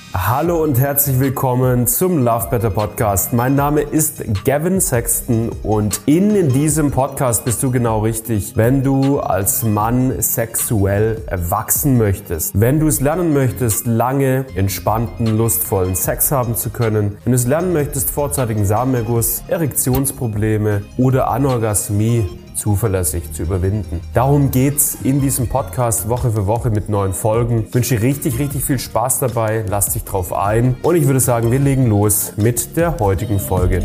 Hallo und herzlich willkommen zum Love Better Podcast. Mein Name ist Gavin Sexton und in diesem Podcast bist du genau richtig, wenn du als Mann sexuell wachsen möchtest. Wenn du es lernen möchtest, lange, entspannten, lustvollen Sex haben zu können. Wenn du es lernen möchtest, vorzeitigen Samenerguss, Erektionsprobleme oder Anorgasmie zuverlässig zu überwinden. Darum geht's in diesem Podcast Woche für Woche mit neuen Folgen. Ich wünsche dir richtig viel Spaß dabei. Lass dich drauf ein. Und ich würde sagen, wir legen los mit der heutigen Folge.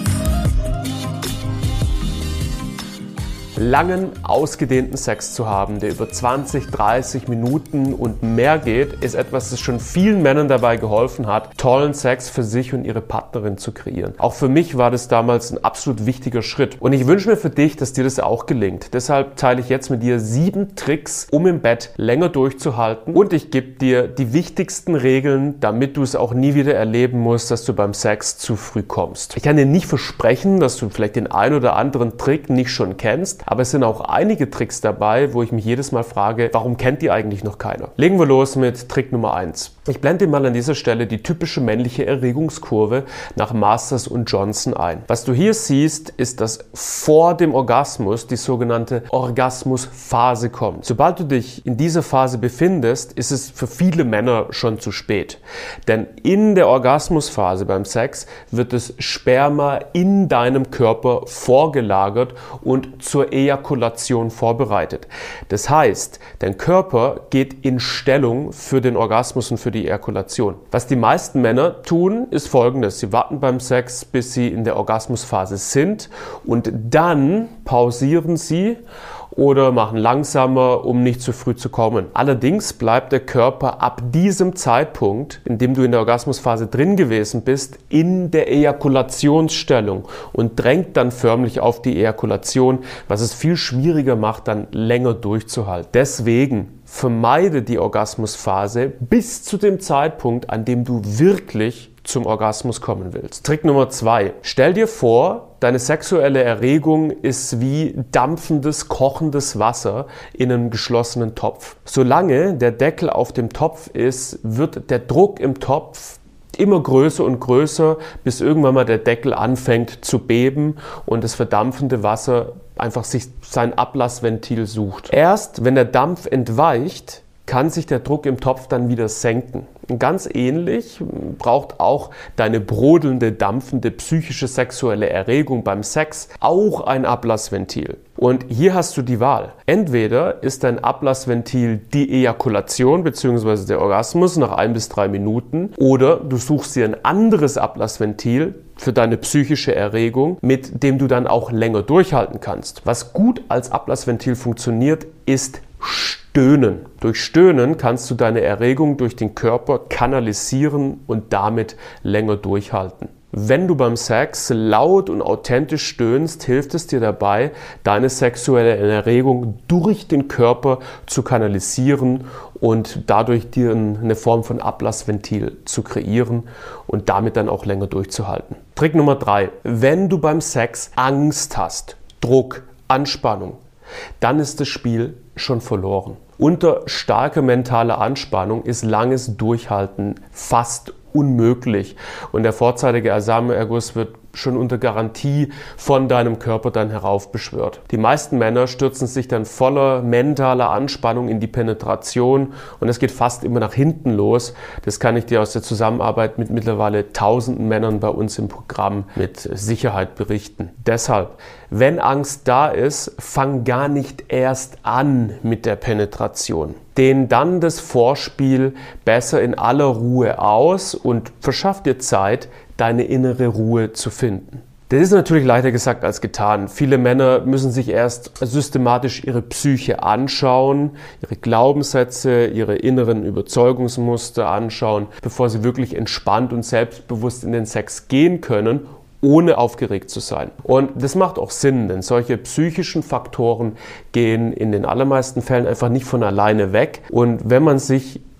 Langen, ausgedehnten Sex zu haben, der über 20, 30 Minuten und mehr geht, ist etwas, das schon vielen Männern dabei geholfen hat, tollen Sex für sich und ihre Partnerin zu kreieren. Auch für mich war das damals ein absolut wichtiger Schritt. Und ich wünsche mir für dich, dass dir das auch gelingt. Deshalb teile ich jetzt mit dir 7 Tricks, um im Bett länger durchzuhalten. Und ich gebe dir die wichtigsten Regeln, damit du es auch nie wieder erleben musst, dass du beim Sex zu früh kommst. Ich kann dir nicht versprechen, dass du vielleicht den ein oder anderen Trick nicht schon kennst, aber es sind auch einige Tricks dabei, wo ich mich jedes Mal frage, warum kennt die eigentlich noch keiner? Legen wir los mit Trick Nummer 1. Ich blende dir mal an dieser Stelle die typische männliche Erregungskurve nach Masters und Johnson ein. Was du hier siehst, ist, dass vor dem Orgasmus die sogenannte Orgasmusphase kommt. Sobald du dich in dieser Phase befindest, ist es für viele Männer schon zu spät. Denn in der Orgasmusphase beim Sex wird das Sperma in deinem Körper vorgelagert und zur Ejakulation vorbereitet. Das heißt, dein Körper geht in Stellung für den Orgasmus und für die Ejakulation. Was die meisten Männer tun, ist Folgendes. Sie warten beim Sex, bis sie in der Orgasmusphase sind und dann pausieren sie oder machen langsamer, um nicht zu früh zu kommen. Allerdings bleibt der Körper ab diesem Zeitpunkt, in dem du in der Orgasmusphase drin gewesen bist, in der Ejakulationsstellung und drängt dann förmlich auf die Ejakulation, was es viel schwieriger macht, dann länger durchzuhalten. Deswegen vermeide die Orgasmusphase bis zu dem Zeitpunkt, an dem du wirklich zum Orgasmus kommen willst. Trick Nummer 2. Stell dir vor, deine sexuelle Erregung ist wie dampfendes, kochendes Wasser in einem geschlossenen Topf. Solange der Deckel auf dem Topf ist, wird der Druck im Topf immer größer und größer, bis irgendwann mal der Deckel anfängt zu beben und das verdampfende Wasser einfach sich sein Ablassventil sucht. Erst wenn der Dampf entweicht, kann sich der Druck im Topf dann wieder senken. Und ganz ähnlich braucht auch deine brodelnde, dampfende psychische sexuelle Erregung beim Sex auch ein Ablassventil. Und hier hast du die Wahl. Entweder ist dein Ablassventil die Ejakulation bzw. der Orgasmus nach 1 bis 3 Minuten oder du suchst dir ein anderes Ablassventil für deine psychische Erregung, mit dem du dann auch länger durchhalten kannst. Was gut als Ablassventil funktioniert, ist Stöhnen. Durch Stöhnen kannst du deine Erregung durch den Körper kanalisieren und damit länger durchhalten. Wenn du beim Sex laut und authentisch stöhnst, hilft es dir dabei, deine sexuelle Erregung durch den Körper zu kanalisieren und dadurch dir eine Form von Ablassventil zu kreieren und damit dann auch länger durchzuhalten. Trick Nummer 3. Wenn du beim Sex Angst hast, Druck, Anspannung, dann ist das Spiel schon verloren. Unter starker mentaler Anspannung ist langes Durchhalten fast unmöglich und der vorzeitige Samenerguss wird schon unter Garantie von deinem Körper dann heraufbeschwört. Die meisten Männer stürzen sich dann voller mentaler Anspannung in die Penetration und es geht fast immer nach hinten los. Das kann ich dir aus der Zusammenarbeit mit mittlerweile tausenden Männern bei uns im Programm mit Sicherheit berichten. Deshalb, wenn Angst da ist, fang gar nicht erst an mit der Penetration. Dehn dann das Vorspiel besser in aller Ruhe aus und verschaff dir Zeit, deine innere Ruhe zu finden. Das ist natürlich leichter gesagt als getan. Viele Männer müssen sich erst systematisch ihre Psyche anschauen, ihre Glaubenssätze, ihre inneren Überzeugungsmuster anschauen, bevor sie wirklich entspannt und selbstbewusst in den Sex gehen können, ohne aufgeregt zu sein. Und das macht auch Sinn, denn solche psychischen Faktoren gehen in den allermeisten Fällen einfach nicht von alleine weg. Und wenn man sich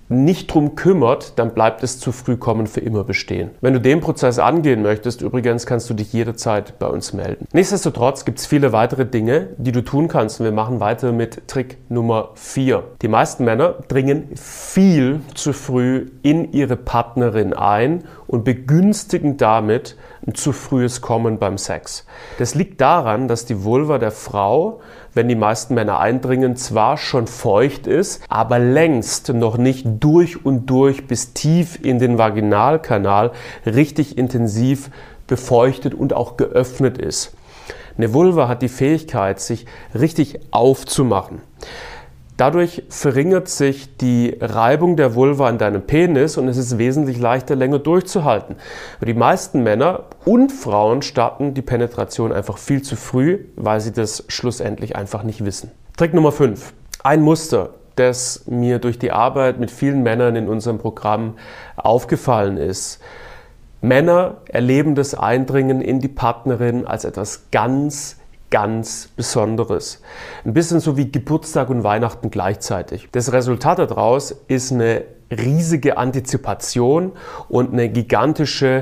nicht drum kümmert, dann bleibt das zu früh kommen für immer bestehen. Wenn du den Prozess angehen möchtest, übrigens kannst du dich jederzeit bei uns melden. Nichtsdestotrotz gibt es viele weitere Dinge, die du tun kannst. Und wir machen weiter mit Trick Nummer 4. Die meisten Männer dringen viel zu früh in ihre Partnerin ein und begünstigen damit ein zu frühes Kommen beim Sex. Das liegt daran, dass die Vulva der Frau, wenn die meisten Männer eindringen, zwar schon feucht ist, aber längst noch nicht durch und durch bis tief in den Vaginalkanal richtig intensiv befeuchtet und auch geöffnet ist. Eine Vulva hat die Fähigkeit, sich richtig aufzumachen. Dadurch verringert sich die Reibung der Vulva an deinem Penis und es ist wesentlich leichter, länger durchzuhalten. Aber die meisten Männer und Frauen starten die Penetration einfach viel zu früh, weil sie das schlussendlich einfach nicht wissen. Trick Nummer 5. Ein Muster, das mir durch die Arbeit mit vielen Männern in unserem Programm aufgefallen ist. Männer erleben das Eindringen in die Partnerin als etwas ganz Besonderes. Ein bisschen so wie Geburtstag und Weihnachten gleichzeitig. Das Resultat daraus ist eine riesige Antizipation und eine gigantische,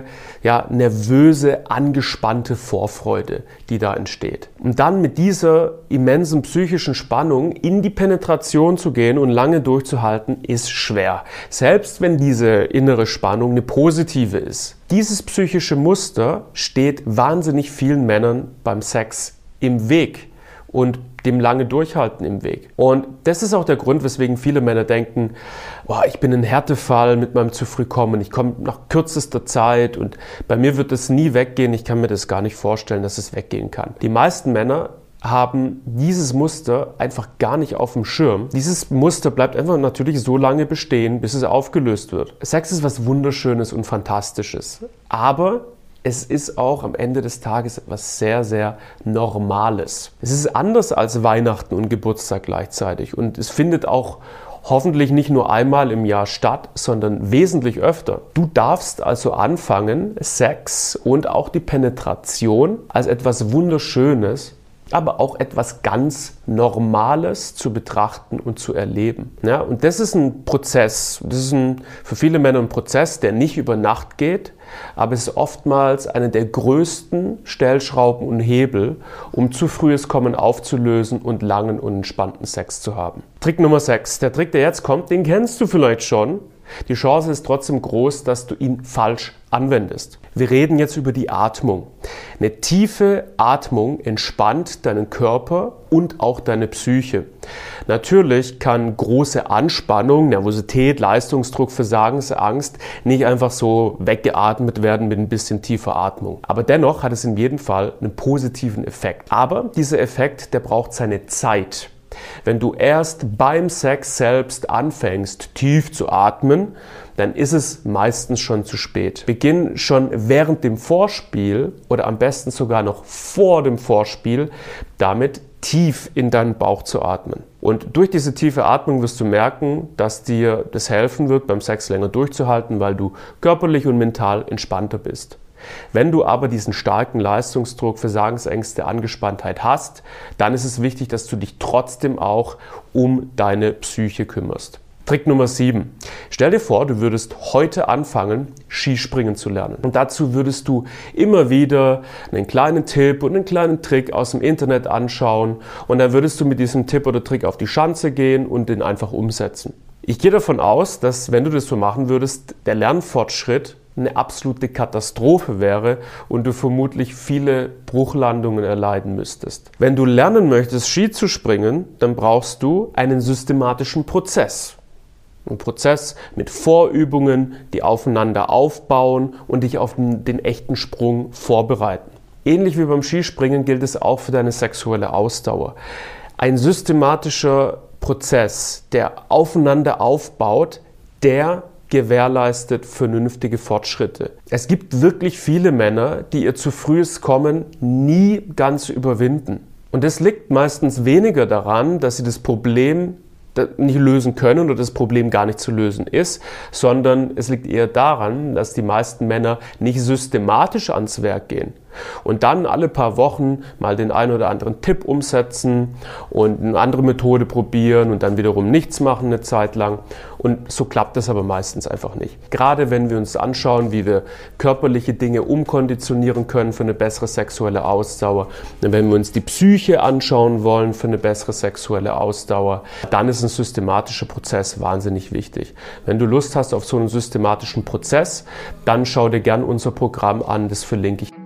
nervöse, angespannte Vorfreude, die da entsteht. Und dann mit dieser immensen psychischen Spannung in die Penetration zu gehen und lange durchzuhalten, ist schwer. Selbst wenn diese innere Spannung eine positive ist. Dieses psychische Muster steht wahnsinnig vielen Männern beim Sex im Weg und dem lange Durchhalten im Weg. Und das ist auch der Grund, weswegen viele Männer denken, ich bin ein Härtefall mit meinem zu früh kommen, ich komme nach kürzester Zeit und bei mir wird es nie weggehen, ich kann mir das gar nicht vorstellen, dass es weggehen kann. Die meisten Männer haben dieses Muster einfach gar nicht auf dem Schirm. Dieses Muster bleibt einfach natürlich so lange bestehen, bis es aufgelöst wird. Sex ist was Wunderschönes und Fantastisches, aber es ist auch am Ende des Tages etwas sehr Normales. Es ist anders als Weihnachten und Geburtstag gleichzeitig und es findet auch hoffentlich nicht nur einmal im Jahr statt, sondern wesentlich öfter. Du darfst also anfangen, Sex und auch die Penetration als etwas Wunderschönes, aber auch etwas ganz Normales zu betrachten und zu erleben. Ja, und das ist ein Prozess, für viele Männer ein Prozess, der nicht über Nacht geht, aber es ist oftmals eine der größten Stellschrauben und Hebel, um zu frühes Kommen aufzulösen und langen und entspannten Sex zu haben. Trick Nummer 6. Der Trick, der jetzt kommt, den kennst du vielleicht schon. Die Chance ist trotzdem groß, dass du ihn falsch anwendest. Wir reden jetzt über die Atmung. Eine tiefe Atmung entspannt deinen Körper und auch deine Psyche. Natürlich kann große Anspannung, Nervosität, Leistungsdruck, Versagensangst nicht einfach so weggeatmet werden mit ein bisschen tiefer Atmung. Aber dennoch hat es in jedem Fall einen positiven Effekt. Aber dieser Effekt, der braucht seine Zeit. Wenn du erst beim Sex selbst anfängst, tief zu atmen, dann ist es meistens schon zu spät. Beginn schon während dem Vorspiel oder am besten sogar noch vor dem Vorspiel damit tief in deinen Bauch zu atmen. Und durch diese tiefe Atmung wirst du merken, dass dir das helfen wird, beim Sex länger durchzuhalten, weil du körperlich und mental entspannter bist. Wenn du aber diesen starken Leistungsdruck, Versagensängste, Angespanntheit hast, dann ist es wichtig, dass du dich trotzdem auch um deine Psyche kümmerst. Trick Nummer 7. Stell dir vor, du würdest heute anfangen, Skispringen zu lernen. Und dazu würdest du immer wieder einen kleinen Tipp und einen kleinen Trick aus dem Internet anschauen. Und dann würdest du mit diesem Tipp oder Trick auf die Schanze gehen und den einfach umsetzen. Ich gehe davon aus, dass wenn du das so machen würdest, der Lernfortschritt eine absolute Katastrophe wäre und du vermutlich viele Bruchlandungen erleiden müsstest. Wenn du lernen möchtest, Ski zu springen, dann brauchst du einen systematischen Prozess. Ein Prozess mit Vorübungen, die aufeinander aufbauen und dich auf den echten Sprung vorbereiten. Ähnlich wie beim Skispringen gilt es auch für deine sexuelle Ausdauer. Ein systematischer Prozess, der aufeinander aufbaut, der gewährleistet vernünftige Fortschritte. Es gibt wirklich viele Männer, die ihr zu frühes Kommen nie ganz überwinden. Und das liegt meistens weniger daran, dass sie das Problem nicht lösen können oder das Problem gar nicht zu lösen ist, sondern es liegt eher daran, dass die meisten Männer nicht systematisch ans Werk gehen. Und dann alle paar Wochen mal den einen oder anderen Tipp umsetzen und eine andere Methode probieren und dann wiederum nichts machen eine Zeit lang. Und so klappt das aber meistens einfach nicht. Gerade wenn wir uns anschauen, wie wir körperliche Dinge umkonditionieren können für eine bessere sexuelle Ausdauer, wenn wir uns die Psyche anschauen wollen für eine bessere sexuelle Ausdauer, dann ist ein systematischer Prozess wahnsinnig wichtig. Wenn du Lust hast auf so einen systematischen Prozess, dann schau dir gern unser Programm an, das verlinke ich.